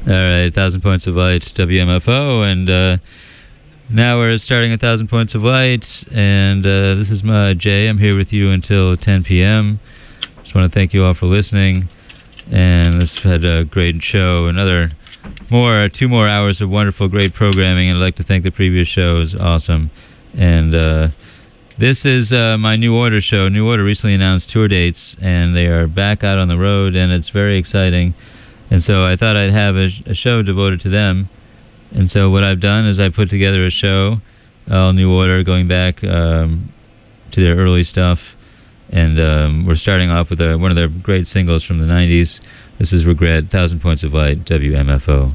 All right, 1,000 Points of Light, WMFO, and now we're starting 1,000 Points of Light, and this is Jay. I'm here with you until 10 p.m. Just want to thank you all for listening, and this had a great show. 2 more hours of wonderful, great programming, and I'd like to thank the previous show. It was awesome. And this is my New Order show. New Order recently announced tour dates, and they are back out on the road, and it's very exciting. And so I thought I'd have a show devoted to them. And so what I've done is I put together a show, all New Order, going back to their early stuff. And we're starting off with one of their great singles from the 90s. This is Regret, 1,000 Points of Light, WMFO.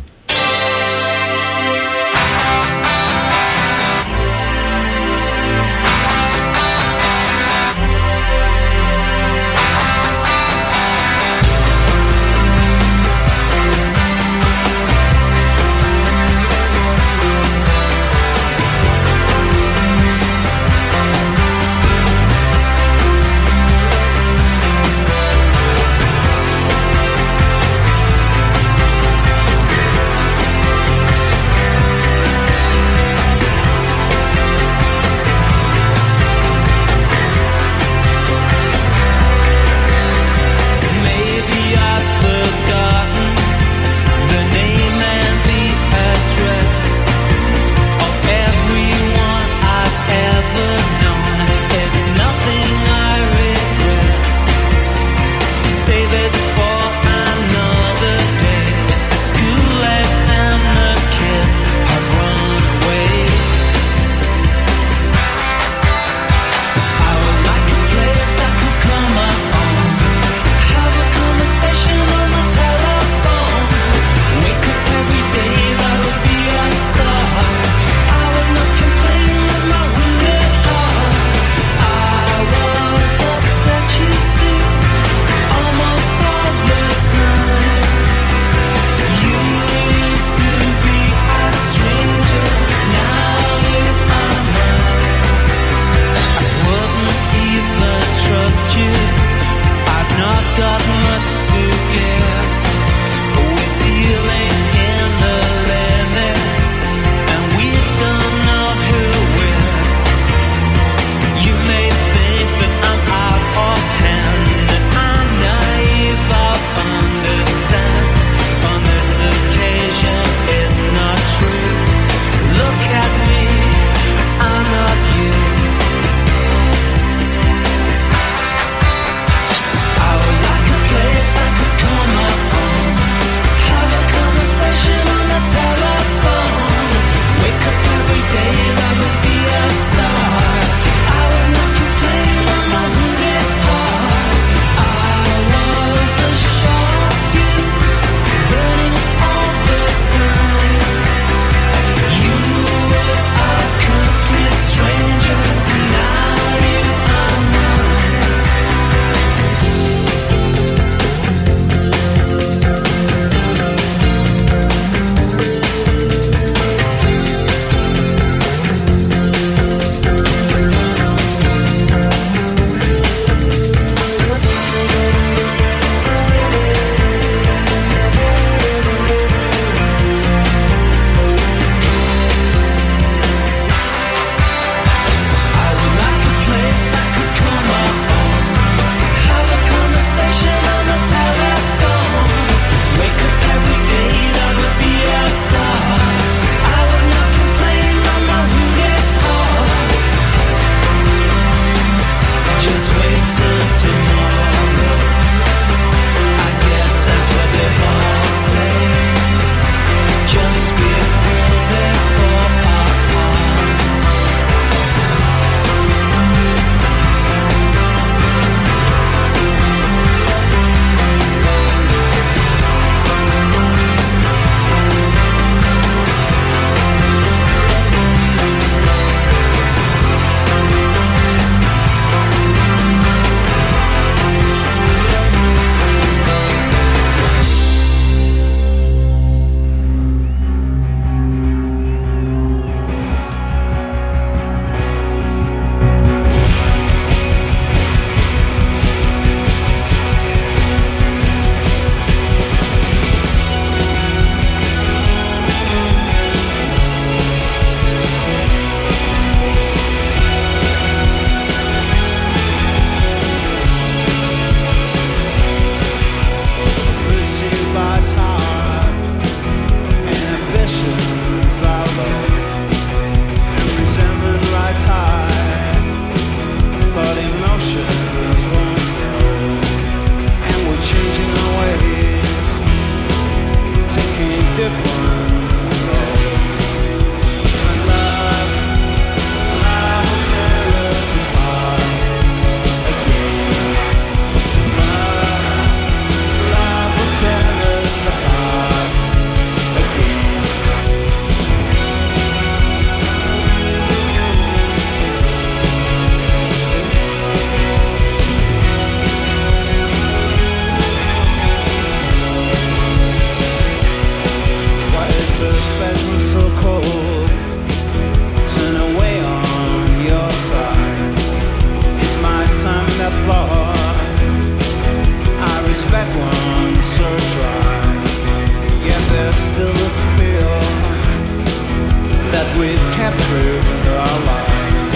I thought I respect one so try. Yet there's still this feel that we've kept through our lives.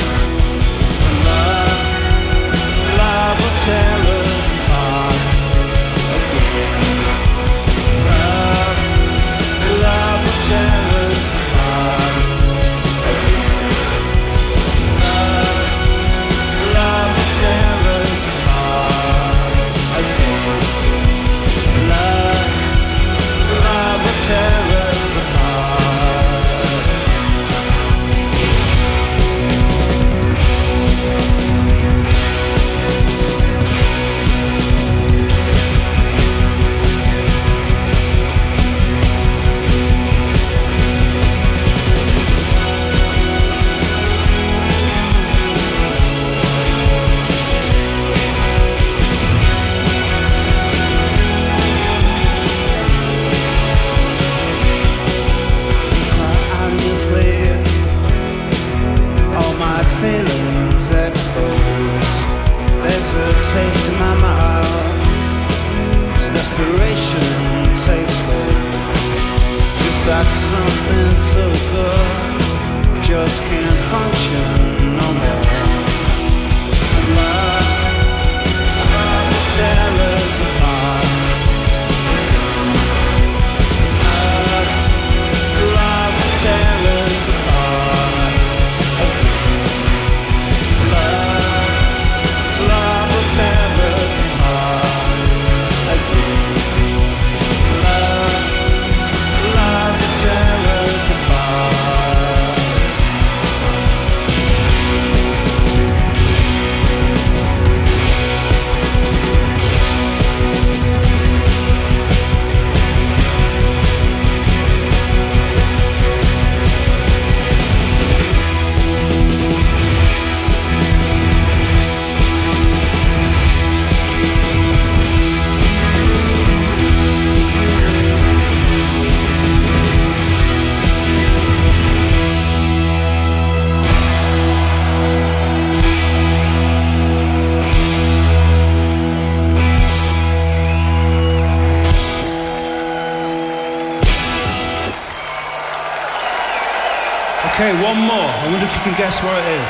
Love will tear us apart again. Love will tear us apart again. Love will tear us apart again. Love will tear us apart. All my feelings exposed. There's a taste in my mouth as desperation takes hold. Just like something so good just can't function no more. Love will tear us apart. Love will tear us apart. Love will tear us apart again. Love will tear us apart. Okay, one more. I wonder if you can guess where it is.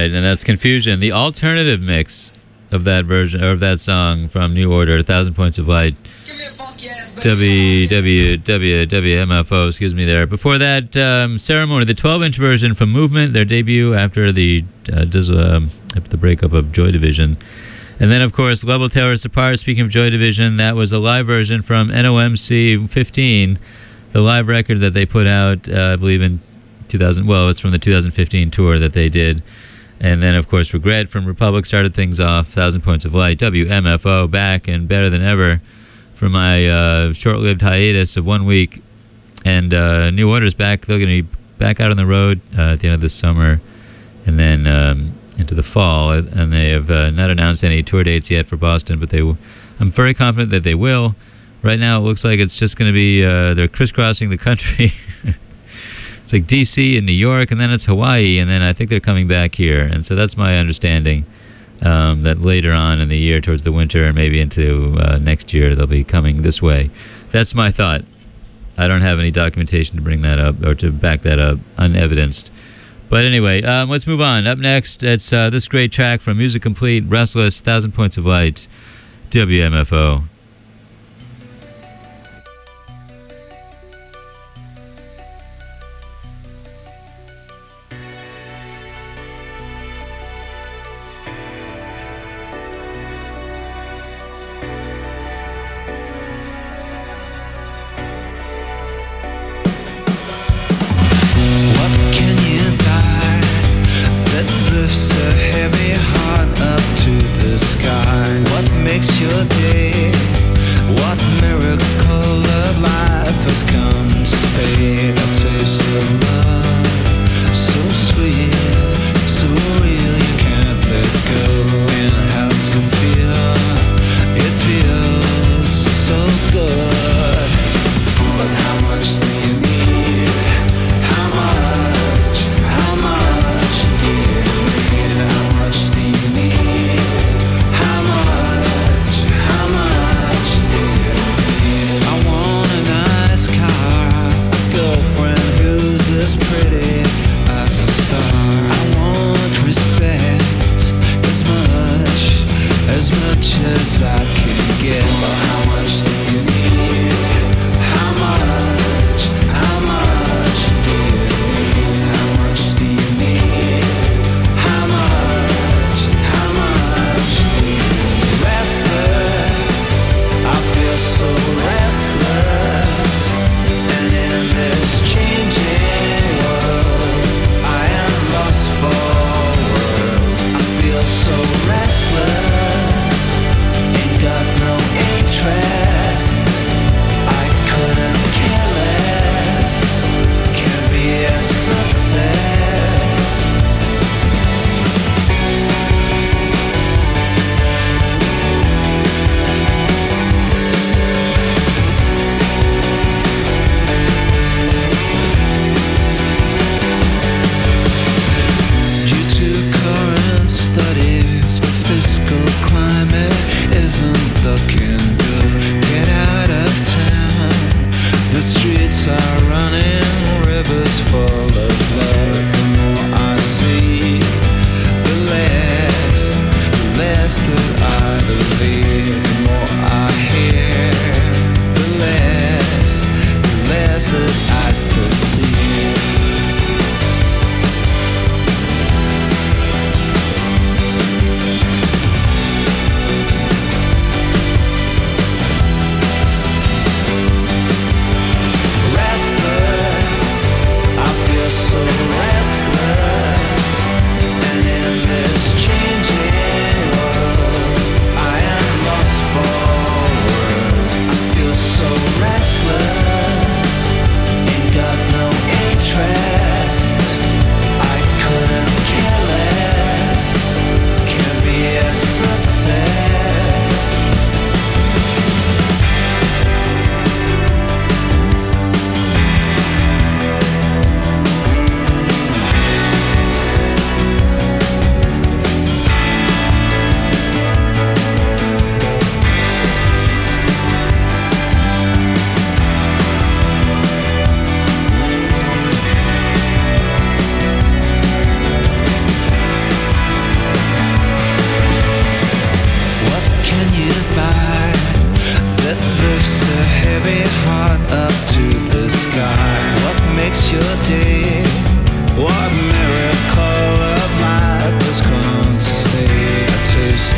right, and that's Confusion, the alternative mix of that version, or of that song from New Order, 1,000 Points of Light. WMFO, excuse me there. Before that, Ceremony, the 12-inch version from Movement, their debut after the breakup of Joy Division. And then, of course, Level Tear Us Apart, speaking of Joy Division, that was a live version from NOMC 15, the live record that they put out, I believe in 2000, well, it's from the 2015 tour that they did. And then, of course, Regret from Republic started things off, 1,000 Points of Light, WMFO, back and better than ever for my short-lived hiatus of 1 week. And New Order's back. They're going to be back out on the road at the end of this summer and then into the fall. And they have not announced any tour dates yet for Boston, but I'm very confident that they will. Right now, it looks like it's just going to be they're crisscrossing the country. It's like D.C. and New York, and then it's Hawaii, and then I think they're coming back here. And so that's my understanding, that later on in the year, towards the winter, and maybe into next year, they'll be coming this way. That's my thought. I don't have any documentation to bring that up, or to back that up, unevidenced. But anyway, let's move on. Up next, it's this great track from Music Complete, Restless, 1,000 Points of Light, WMFO. Fiscal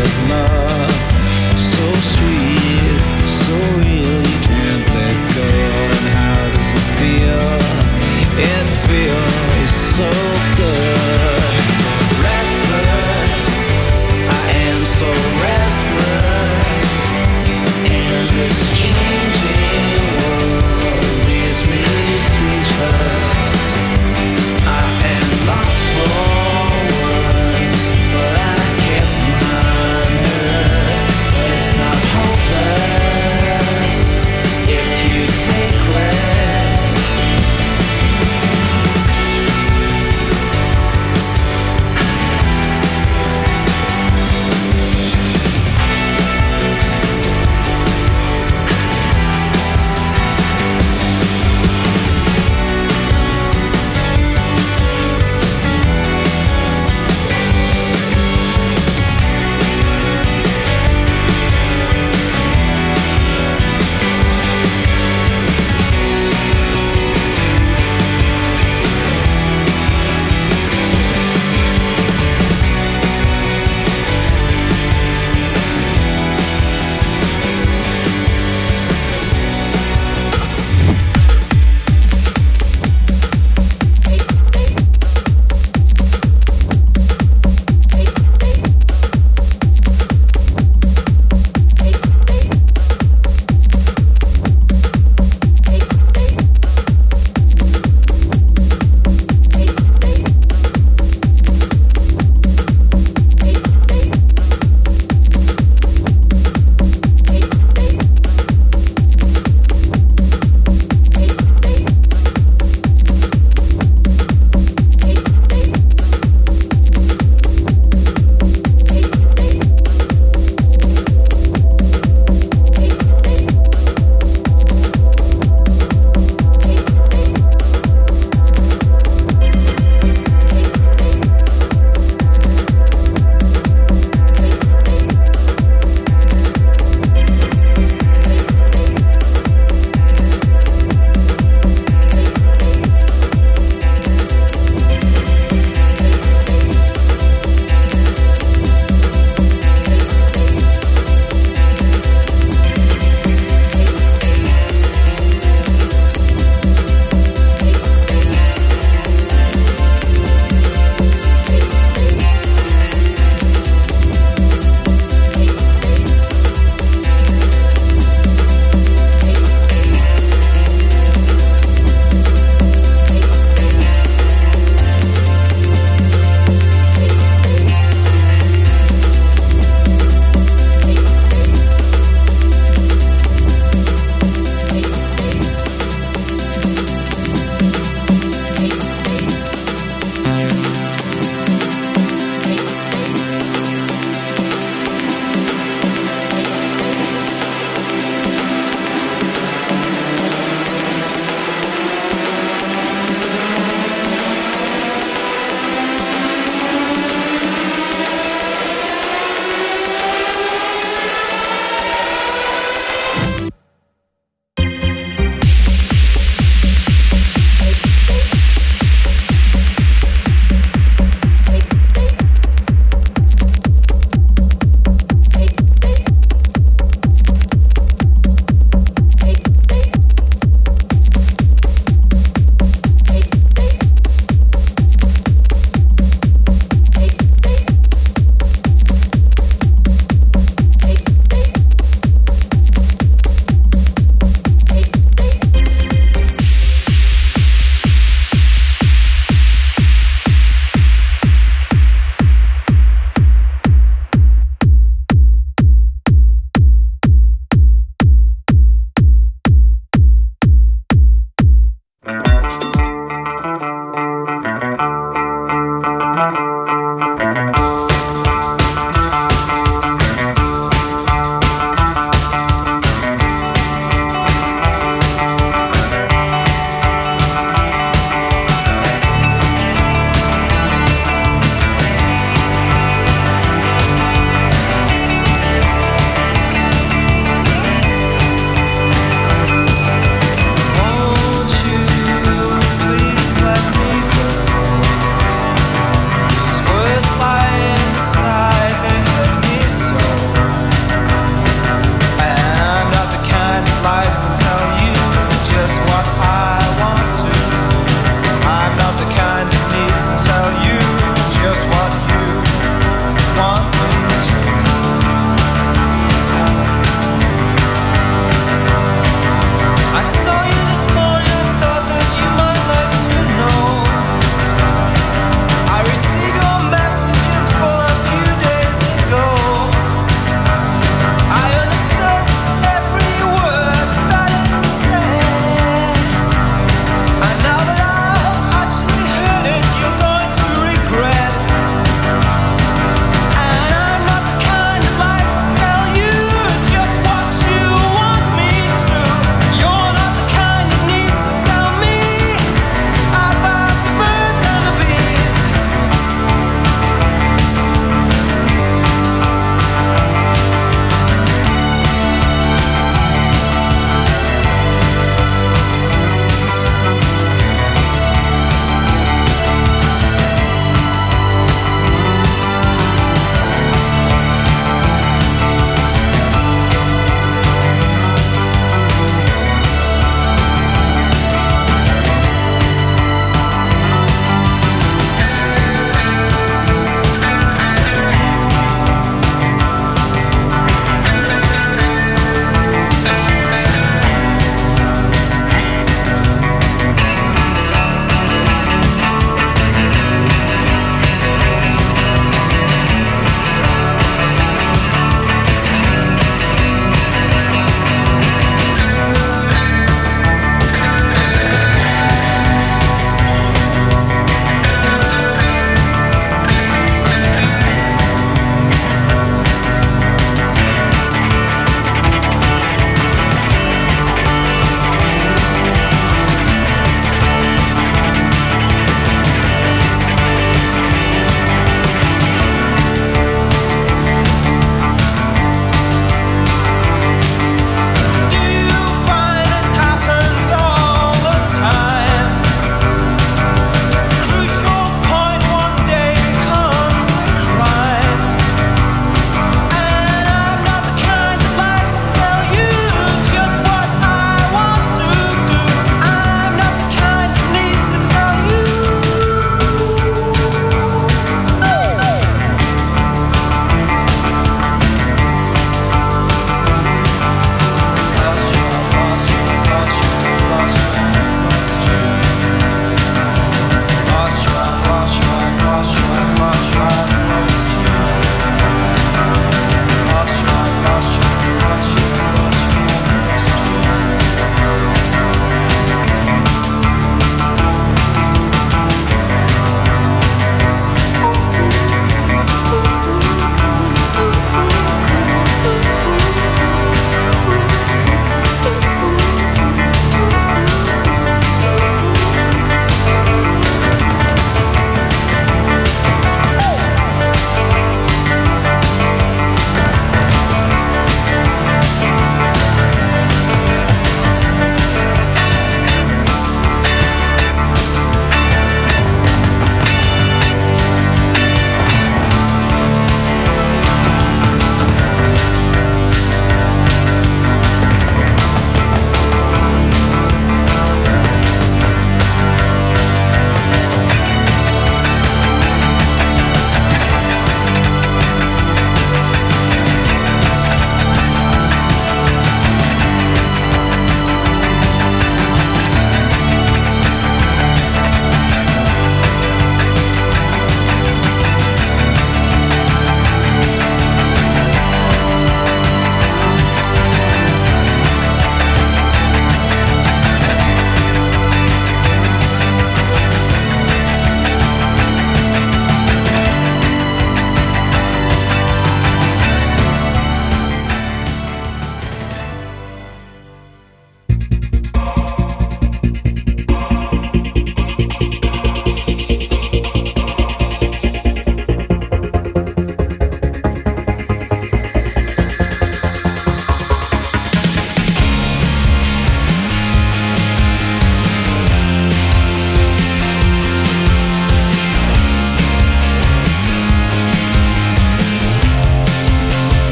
of love. So sweet, so real, you can't let go. And how does it feel? It feels so good. Restless, I am so restless. And this changing world leaves me speechless. I am lost for words, but I kept my nerve.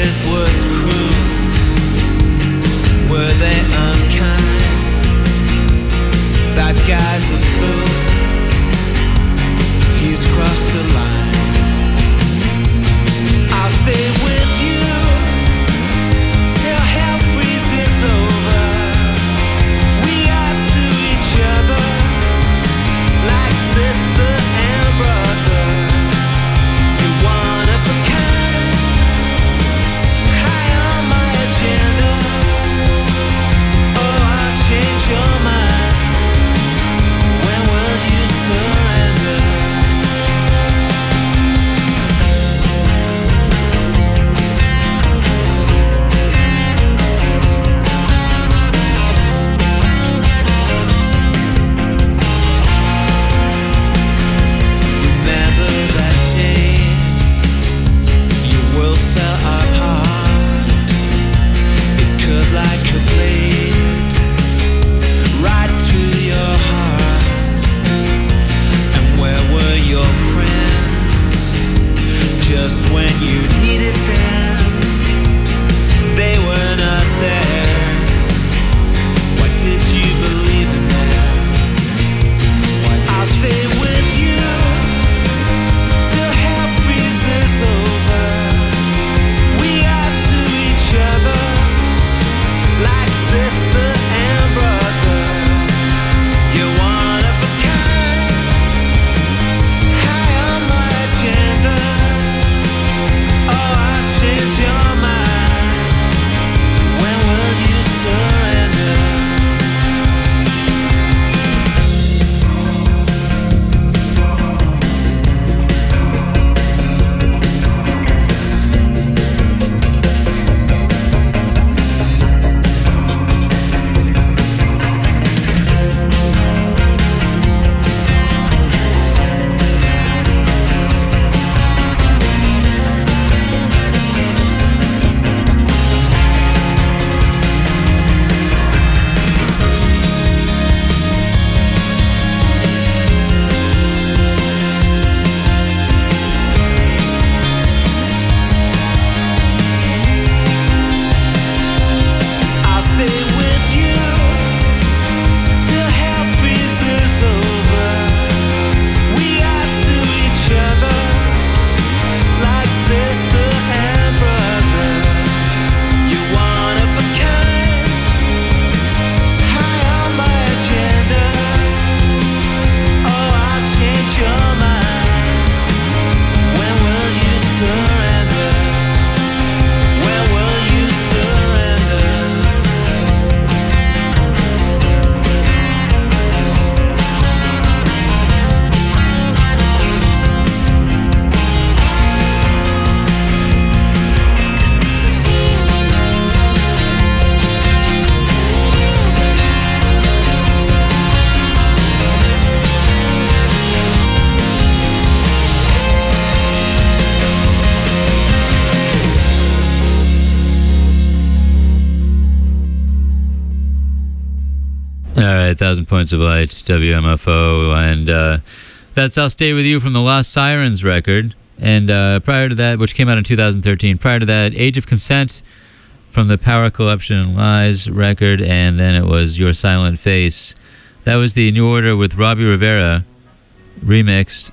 his words cruel? Were they unkind? That guy's a fool. He's crossed the line. I'll stay with you till hell freezes over. We are to each other like sister and brother. You're one of a kind, high on my agenda. Oh, I'll change your mind. When will you surrender? Remember that day your world fell apart. It cut like a blade right through your heart. And where were your friends just when you needed them? They were not there. Why did you believe in them? I'll stay with you till hell freezes over. We are to each other like sister and brother. You're one of a kind, high on my agenda. Oh, I'll change your mind. When will you surrender? I'll stay with you till hell freezes over. We are to each other like sister and brother. You're one of a kind, high on my agenda. Oh, I'll change your mind. When will you surrender? When will you surrender? All right, 1,000 Points of Light, WMFO, and that's I'll Stay With You from the Lost Sirens record. And prior to that, which came out in 2013, prior to that, Age of Consent from the Power Corruption and Lies record, and then it was Your Silent Face. That was the New Order with Robbie Rivera, remixed,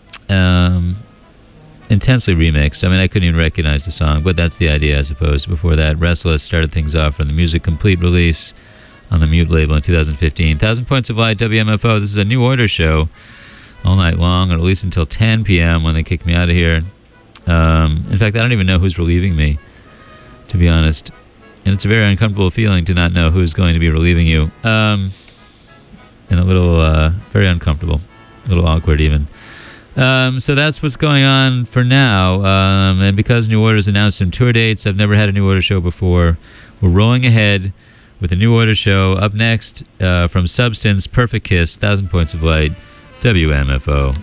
intensely remixed. I mean, I couldn't even recognize the song, but that's the idea, I suppose. Before that, Restless started things off from the Music Complete release on the Mute label in 2015. 1,000 Points of Light, WMFO. This is a New Order show all night long, or at least until 10 p.m. when they kick me out of here. In fact, I don't even know who's relieving me, to be honest. And it's a very uncomfortable feeling to not know who's going to be relieving you. And a little, very uncomfortable. A little awkward, even. So that's what's going on for now. And because New Order's announced some tour dates, I've never had a New Order show before. We're rolling ahead with a New Order show. Up next, from Substance, Perfect Kiss, 1,000 Points of Light, WMFO.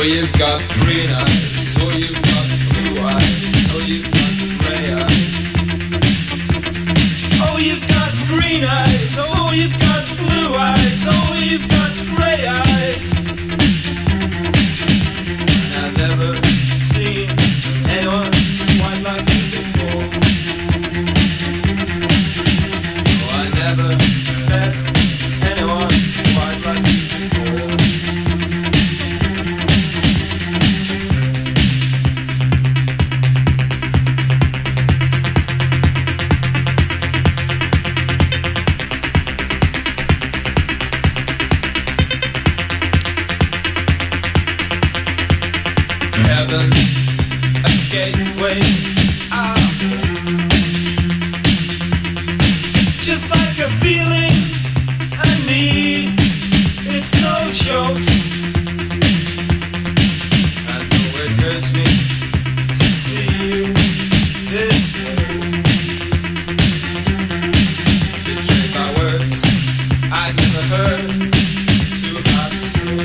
you've got green eyes, or you've got blue eyes, or you've got grey eyes. Oh, you've got green eyes, oh, you've got blue eyes, oh, you've got grey eyes. And I've never seen anyone quite like you before. Oh, I never met anyone quite like you before. Heaven, a gateway out. Just like a feeling I need, it's no joke. I know it hurts me to see you this way. Betrayed by words I've never heard, too hard to say.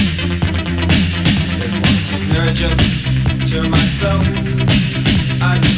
To myself, I